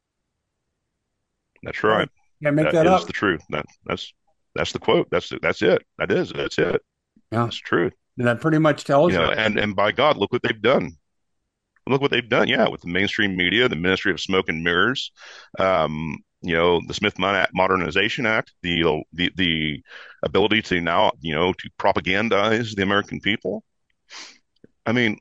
That's Right? right. Can't make That that is up. the truth. That that's that's the quote. That's that's it. That is. That's it. Yeah. That's the truth. And that pretty much You tells you. know, and and by God, look what they've done. Look what they've done. Yeah, with the mainstream media, the Ministry of Smoke and Mirrors, um, you know, the Smith Modernization Act, the the the ability to now, you know, to propagandize the American people. I mean,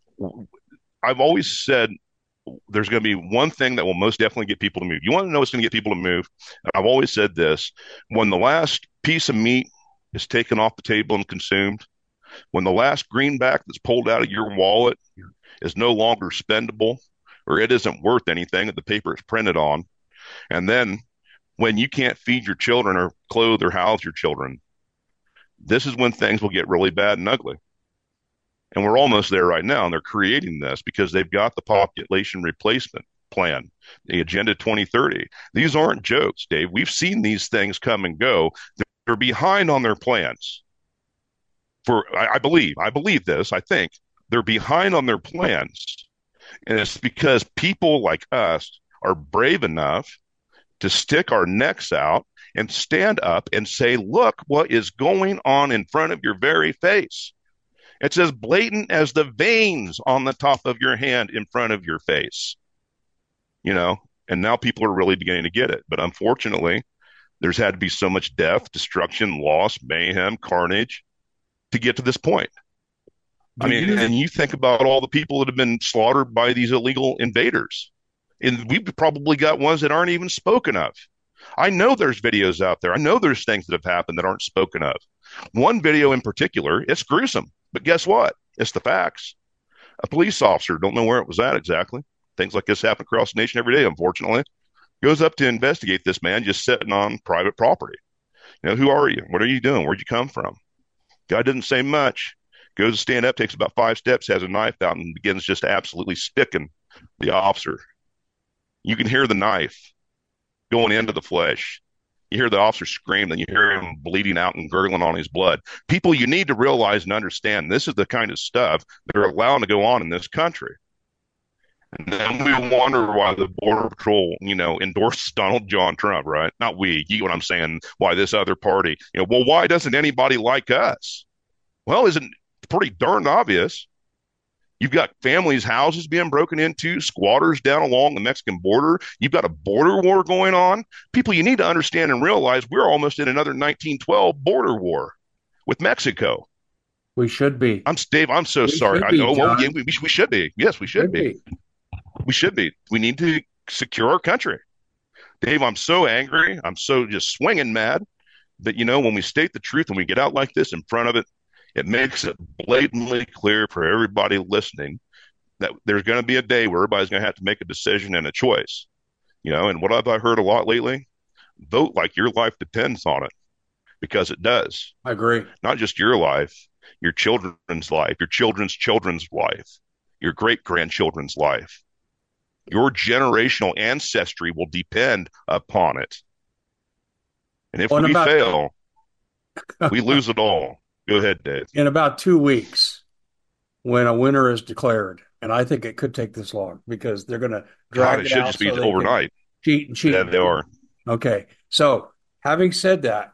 I've always said there's going to be one thing that will most definitely get people to move. You want to know what's going to get people to move? I've always said this: when the last piece of meat is taken off the table and consumed, when the last greenback that's pulled out of your wallet is no longer spendable, or it isn't worth anything that the paper is printed on, and then when you can't feed your children or clothe or house your children, this is when things will get really bad and ugly. And we're almost there right now. And they're creating this because they've got the population replacement plan, the Agenda twenty thirty. These aren't jokes, Dave. We've seen these things come and go. They're behind on their plans. For I, I believe, I believe this, I think they're behind on their plans. And it's because people like us are brave enough to stick our necks out and stand up and say, look what is going on in front of your very face. It's as blatant as the veins on the top of your hand in front of your face, you know, and now people are really beginning to get it. But unfortunately, there's had to be so much death, destruction, loss, mayhem, carnage to get to this point. I mean, and you think about all the people that have been slaughtered by these illegal invaders, and we've probably got ones that aren't even spoken of. I know there's videos out there. I know there's things that have happened that aren't spoken of. One video in particular, it's gruesome. But guess what? It's the facts. A police officer, don't know where it was at exactly. Things like this happen across the nation every day, unfortunately. Goes up to investigate this man just sitting on private property. You know, who are you? What are you doing? Where'd you come from? Guy didn't say much. Goes to stand up, takes about five steps, has a knife out, and begins just absolutely sticking the officer. You can hear the knife going into the flesh. You hear the officer scream, then you hear him bleeding out and gurgling on his blood. People, you need to realize and understand this is the kind of stuff they're allowing to go on in this country. And then we wonder why the Border Patrol, you know, endorses Donald John Trump, right? Not we, you know what I'm saying, why this other party. You know, well, why doesn't anybody like us? Well, isn't it pretty darn obvious? You've got families' houses being broken into, squatters down along the Mexican border. You've got a border war going on. People, you need to understand and realize we're almost in another nineteen twelve border war with Mexico. We should be. I'm Dave. I'm so we sorry. Be, I, oh, well, yeah, we, we should be. Yes, we should, should be. be. We should be. We need to secure our country. Dave, I'm so angry. I'm so just swinging mad that, you know, when we state the truth and we get out like this in front of it, it makes it blatantly clear for everybody listening that there's going to be a day where everybody's going to have to make a decision and a choice. You know, and what have I heard a lot lately? Vote like your life depends on it, because it does. I agree. Not just your life, your children's life, your children's children's life, your great-grandchildren's life. Your generational ancestry will depend upon it. And if well, we about- fail, we lose it all. Go ahead, Dave. In about two weeks, when a winner is declared, and I think it could take this long because they're going to drag God, it, it should out just be so overnight. Cheat and cheat. Yeah, they are. Okay. So, having said that,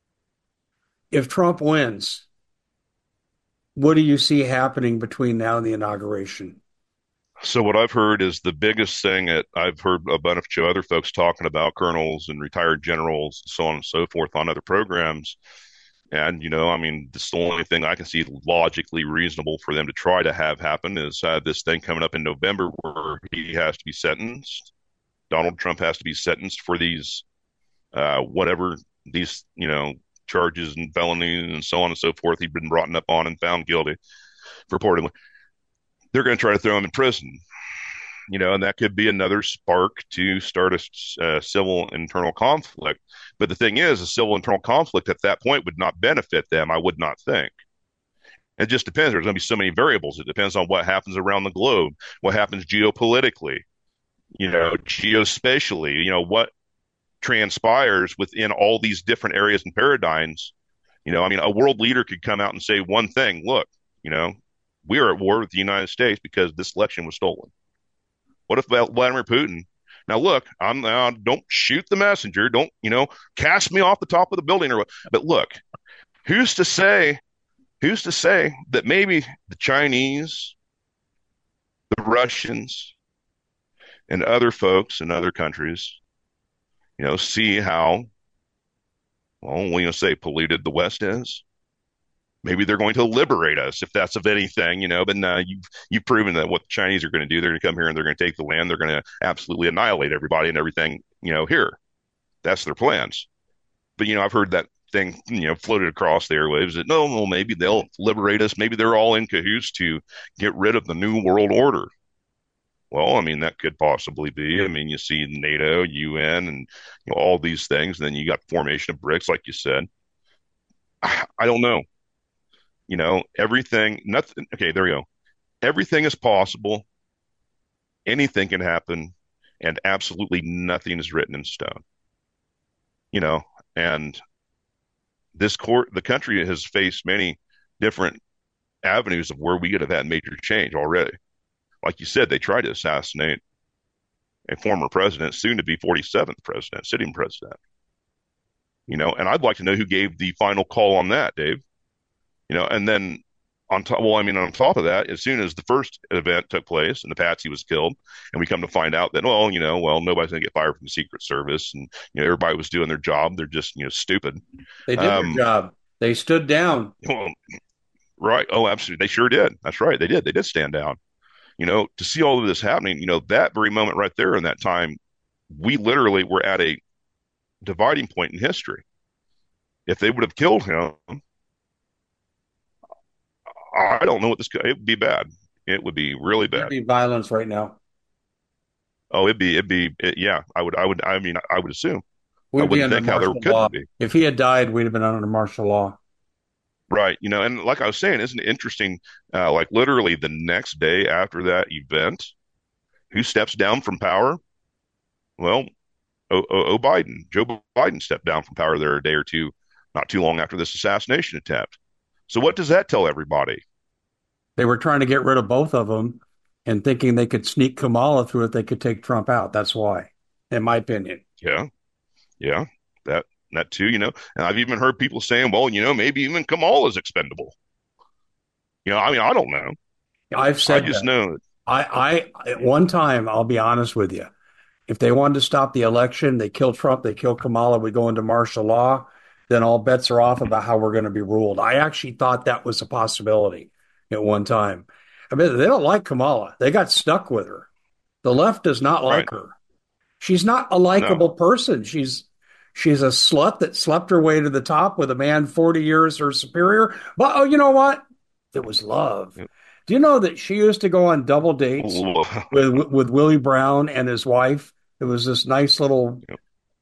if Trump wins, what do you see happening between now and the inauguration? So what I've heard is the biggest thing that I've heard a bunch of other folks talking about, colonels and retired generals, so on and so forth on other programs. And, you know, I mean, this is the only thing I can see logically reasonable for them to try to have happen is uh, this thing coming up in November where he has to be sentenced. Donald Trump has to be sentenced for these, uh, whatever these, you know, charges and felonies and so on and so forth. He'd been brought up on and found guilty, reportedly. They're going to try to throw him in prison. You know, and that could be another spark to start a uh, civil internal conflict. But the thing is, a civil internal conflict at that point would not benefit them, I would not think. It just depends. There's going to be so many variables. It depends on what happens around the globe, what happens geopolitically, you know, geospatially, you know, what transpires within all these different areas and paradigms. You know, I mean, a world leader could come out and say one thing, look, you know, we are at war with the United States because this election was stolen. What if Vladimir Putin? Now, look, I'm uh, don't shoot the messenger. Don't, you know, cast me off the top of the building or what. But look, who's to say, who's to say that maybe the Chinese, the Russians, and other folks in other countries, you know, see how, well, we're going to say polluted the West is. Maybe they're going to liberate us if that's of anything, you know. But no, you've you've proven that what the Chinese are going to do, they're going to come here and they're going to take the land. They're going to absolutely annihilate everybody and everything, you know, here. That's their plans. But you know, I've heard that thing, you know, floated across the airwaves that no, no, maybe they'll liberate us. Maybe they're all in cahoots to get rid of the new world order. Well, I mean, that could possibly be. I mean, you see NATO, U N, and you know, all these things. And then you got the formation of BRICS, like you said. I don't know. You know, everything, nothing. Okay, there we go. Everything is possible. Anything can happen. And absolutely nothing is written in stone. You know, and this court, the country has faced many different avenues of where we could have had major change already. Like you said, they tried to assassinate a former president, soon to be forty-seventh president, sitting president. You know, and I'd like to know who gave the final call on that, Dave. You know, and then on top, well, I mean, on top of that, as soon as the first event took place and the patsy was killed, and we come to find out that, well, you know, well, nobody's going to get fired from the Secret Service, and you know, everybody was doing their job. They're just, you know, stupid. They did um, their job. They stood down. Well, right. Oh, absolutely. They sure did. That's right. They did. They did stand down. You know, to see all of this happening, you know, that very moment right there in that time, we literally were at a dividing point in history. If they would have killed him, I don't know what this could, it would be bad. It would be really bad. It'd be violence right now. Oh, it'd be, it'd be, it, yeah, I would, I would, I mean, I would assume. We'd I be wouldn't under think how there martial couldn't law. be. If he had died, we'd have been under martial law. Right. You know, and like I was saying, isn't it interesting? Uh, like literally the next day after that event, who steps down from power? Well, O, o, o Biden, Joe Biden stepped down from power there a day or two, not too long after this assassination attempt. So what does that tell everybody? They were trying to get rid of both of them and thinking they could sneak Kamala through it. They could take Trump out. That's why, in my opinion. Yeah. Yeah. That, that too, you know, and I've even heard people saying, well, you know, maybe even Kamala is expendable. You know, I mean, I don't know. I've said I just that. know. I, I, at one time, I'll be honest with you. If they wanted to stop the election, they kill Trump, they kill Kamala, we go into martial law, then all bets are off about how we're going to be ruled. I actually thought that was a possibility at one time. I mean, they don't like Kamala. They got stuck with her. The left does not like Right. her. She's not a likable No. person. She's she's a slut that slept her way to the top with a man forty years her superior. But, oh, you know what? It was love. Yep. Do you know that she used to go on double dates with with Willie Brown and his wife? It was this nice little, Yep.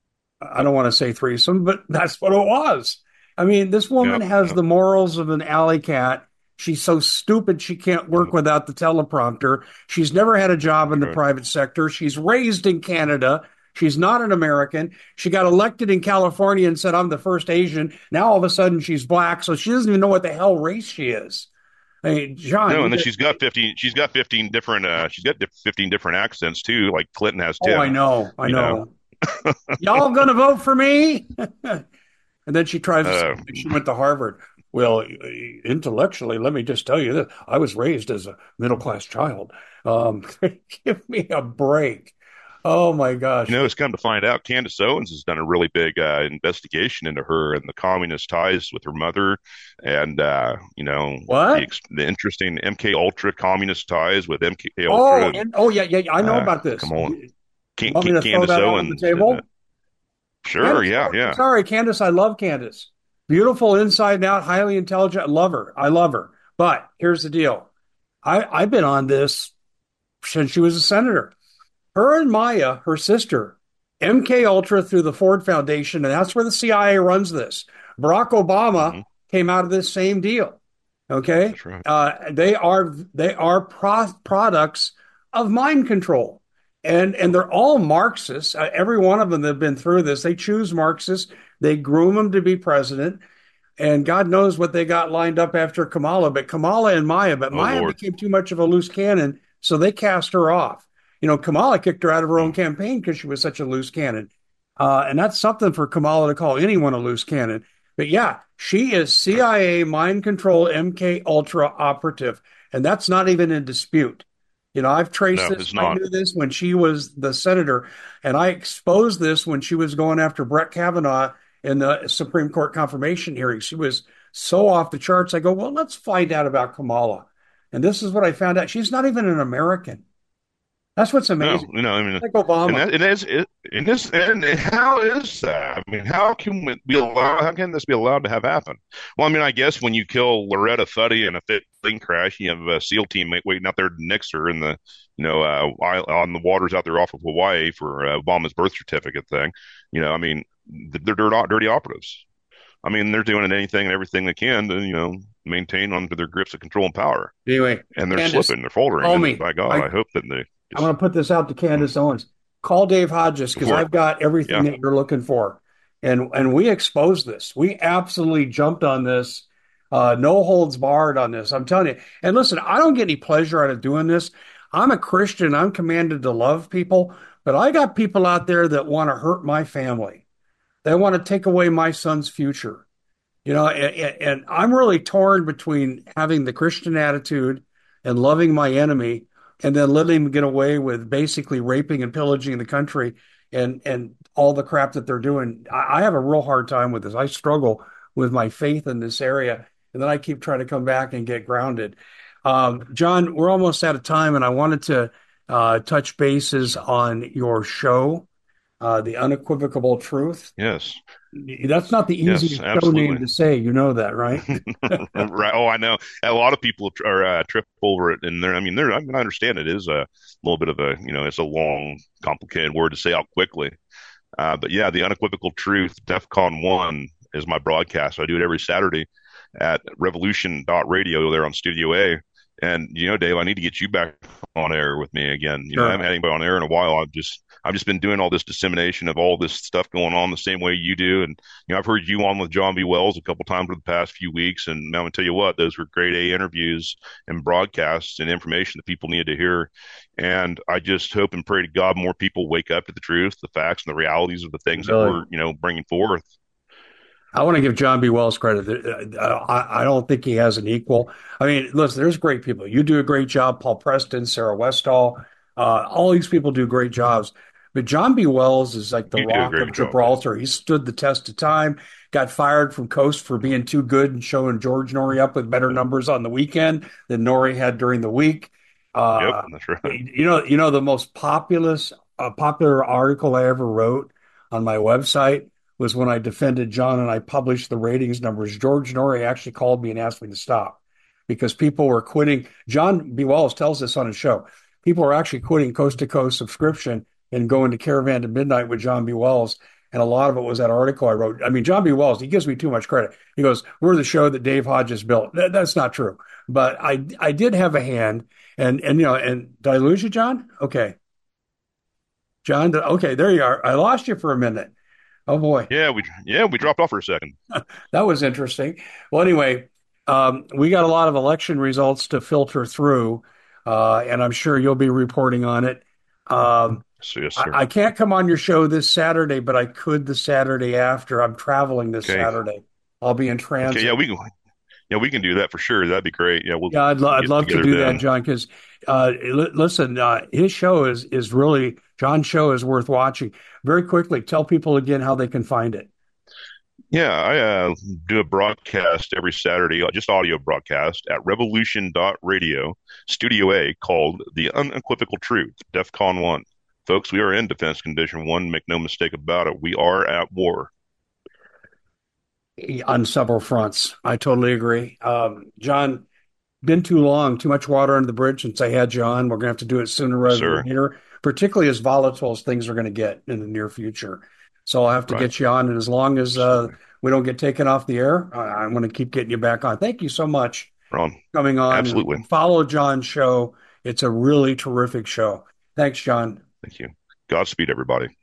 I don't want to say threesome, but that's what it was. I mean, this woman Yep. has Yep. the morals of an alley cat. She's so stupid she can't work Yep. without the teleprompter. She's never had a job in the Right. private sector. She's raised in Canada. She's not an American. She got elected in California and said, I'm the first Asian. Now all of a sudden she's black, so she doesn't even know what the hell race she is. I mean, John. No, you and then get- she's got fifteen. She's got fifteen different. Uh, she's got dif- fifteen different accents too, like Clinton has Oh, Tim. I know. I you know. Y'all gonna vote for me? And then she tries to Uh, say she went to Harvard. Well, intellectually, let me just tell you this. I was raised as a middle-class child. Um, give me a break. Oh, my gosh. You know, it's come to find out Candace Owens has done a really big uh, investigation into her and the communist ties with her mother, and uh, you know What? the, ex- the interesting M K Ultra communist ties with M K Oh, Ultra. and, oh yeah, yeah, I know uh, about this. come on. You Can, want me can, to throw Candace that out on Owens. the table? uh, sure, Candace, yeah, oh, yeah. Sorry, Candace. I love Candace. Beautiful inside and out, highly intelligent. I love her. I love her. But here's the deal. I, I've been on this since she was a senator. Her and Maya, her sister, M K Ultra through the Ford Foundation, and that's where the C I A runs this. Barack Obama Mhm. came out of this same deal. Okay, That's right. uh, they are they are pro- products of mind control, and and they're all Marxists. Uh, every one of them that have been through this, they choose Marxists. They groom them to be president, and God knows what they got lined up after Kamala. But Kamala and Maya, but Oh, Maya Lord. became too much of a loose cannon, so they cast her off. You know, Kamala kicked her out of her own campaign because she was such a loose cannon. Uh, and that's something for Kamala to call anyone a loose cannon. But yeah, she is C I A mind control M K Ultra operative, and that's not even in dispute. You know, I've traced No, this. it's I not. knew this when she was the senator, and I exposed this when she was going after Brett Kavanaugh in the Supreme Court confirmation hearing. She was so off the charts. I go, well, let's find out about Kamala. And this is what I found out. She's not even an American. That's what's No, amazing. you know, I mean, Like and Obama. that it is it, it is, and how is that? I mean, how can we be allowed? How can this be allowed to have happen? Well, I mean, I guess when you kill Loretta Fuddy in a plane crash, you have a SEAL teammate waiting out there next to her in the, you know, uh, on the waters out there off of Hawaii for uh, Obama's birth certificate thing. You know, I mean, they're, they're not dirty operatives. I mean, they're doing anything and everything they can to, you know, maintain onto their grips of control and power, Anyway, and they're Candace, slipping, they're faltering, call and me. by God, I, I hope that they I'm just going to put this out to Candace Owens. Call Dave Hodges go because for it. I've got everything Yeah. that you're looking for. And and we exposed this. We absolutely jumped on this. Uh, no holds barred on this. I'm telling you. And listen, I don't get any pleasure out of doing this. I'm a Christian. I'm commanded to love people, but I got people out there that want to hurt my family. They want to take away my son's future. You know, and, and I'm really torn between having the Christian attitude and loving my enemy and then letting him get away with basically raping and pillaging the country and and all the crap that they're doing. I, I have a real hard time with this. I struggle with my faith in this area, and then I keep trying to come back and get grounded. Um, John, we're almost out of time, and I wanted to uh, touch bases on your show, uh, The Unequivocal Truth. Yes. That's not the Yes, easiest show name absolutely. to say. You know that, right? Right. Oh, I know. A lot of people tr- are uh, trip over it, and they're. I mean, they're. I mean, I understand it is a little bit of a, you know, it's a long, complicated word to say out quickly. Uh, but yeah, the unequivocal truth, DEFCON one is my broadcast. I do it every Saturday at revolution dot radio there on Studio A. And you know, Dave, I need to get you back on air with me again. You know, I Sure. haven't had anybody on air in a while. I've just I've just been doing all this dissemination of all this stuff going on the same way you do. And you know, I've heard you on with John B. Wells a couple times over the past few weeks. And I'm gonna tell you what, those were grade A interviews and broadcasts and information that people needed to hear. And I just hope and pray to God more people wake up to the truth, the facts, and the realities of the things that Really. we're, you know, bringing forth. I want to give John B. Wells credit. Uh, I, I don't think he has an equal. I mean, listen, there's great people. You do a great job. Paul Preston, Sarah Westall, uh, all these people do great jobs. But John B. Wells is like the You do a Rock of great job. Gibraltar. He stood the test of time, got fired from Coast for being too good and showing George Norrie up with better numbers on the weekend than Norrie had during the week. Yep, Uh, that's right. you know, you know the most populous, uh, popular article I ever wrote on my website was when I defended John and I published the ratings numbers. George Norrie actually called me and asked me to stop because people were quitting. John B. Wells tells us on his show. People are actually quitting Coast to Coast subscription and going to Caravan to Midnight with John B. Wells. And a lot of it was that article I wrote. I mean, John B. Wells, he gives me too much credit. He goes, we're the show that Dave Hodges built. That, that's not true. But I I did have a hand. And, and you know, and did I lose you, John? Okay. John, okay, there you are. I lost you for a minute. Oh, boy. Yeah, we yeah we dropped off for a second. That was interesting. Well, anyway, um, we got a lot of election results to filter through, uh, and I'm sure you'll be reporting on it. Um, So, yes, I, sir. I can't come on your show this Saturday, but I could the Saturday after. I'm traveling this Okay. Saturday. I'll be in Okay. Yeah, transit. we can. Yeah, we can do that for sure. That'd be great. Yeah, we'll Yeah, I'd, lo- we'll I'd get love to together do that, then. John, because uh, li- listen, uh, his show is is really, John's show is worth watching. Very quickly, tell people again how they can find it. Yeah, I uh, do a broadcast every Saturday, uh, just audio broadcast at revolution dot radio, Studio A, called The Unequivocal Truth, DEFCON one. Folks, we are in Defense Condition one. Make no mistake about it. We are at war. On several fronts. I totally agree. Um, John, been too long, too much water under the bridge since I had you on. We're going to have to do it sooner Yes, rather than sir. later, particularly as volatile as things are going to get in the near future. So I'll have to Right. get you on. And as long as uh, Absolutely. we don't get taken off the air, I- I'm going to keep getting you back on. Thank you so much Ron, for coming on absolutely. and follow John's show. It's a really terrific show. Thanks, John. Thank you. Godspeed, everybody.